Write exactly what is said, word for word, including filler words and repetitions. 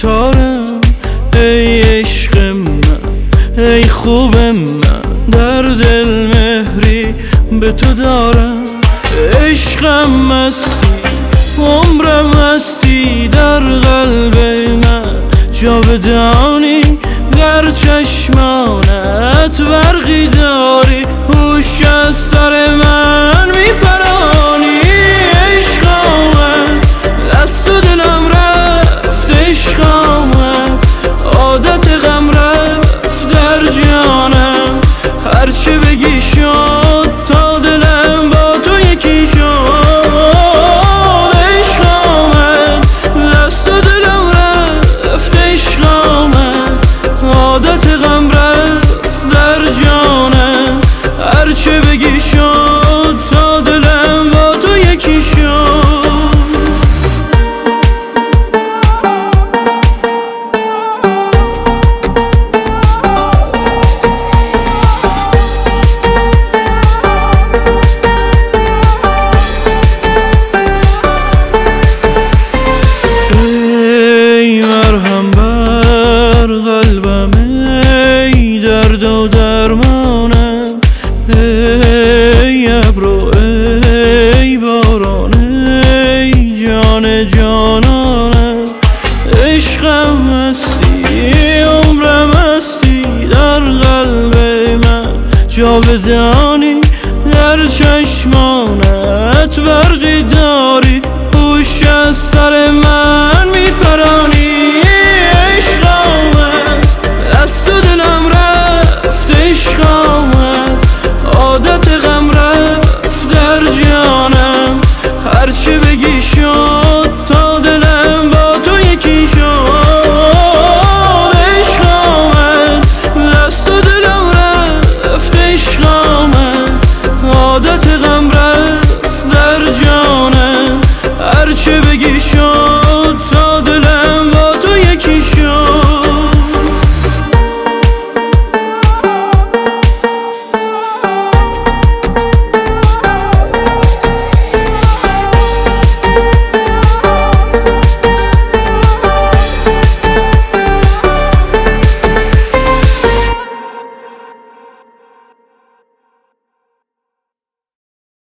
تارم. ای عشق من، ای خوب من، در دل مهری به تو دارم. عشقم مستی، عمرم مستی، در قلب من جاودانی. در چشمانت برقی داری، هوش از سر من میپرانی. عشق آمد دست و دلم رفت، عشق آمد عادت غم رفت در جانم. هرچه بگی شد تا دلم با تو یکی شد. عشق آمد دست و دلم رفت، عشق آمد عادت غم رفت در جانم. هرچه بگی شد تا دلم با تو یکی شد. ای مرهم بر قلبم، ای درد و درمانم. ای ابر و ای باران، ای جان جانانم. عشقم مستی، عمرم مستی، در قلب من جاودانی. در چشمانت برقی داری، هوش از سر من میپرانی. عشق آمد دست و دلم رفت، عشق آمد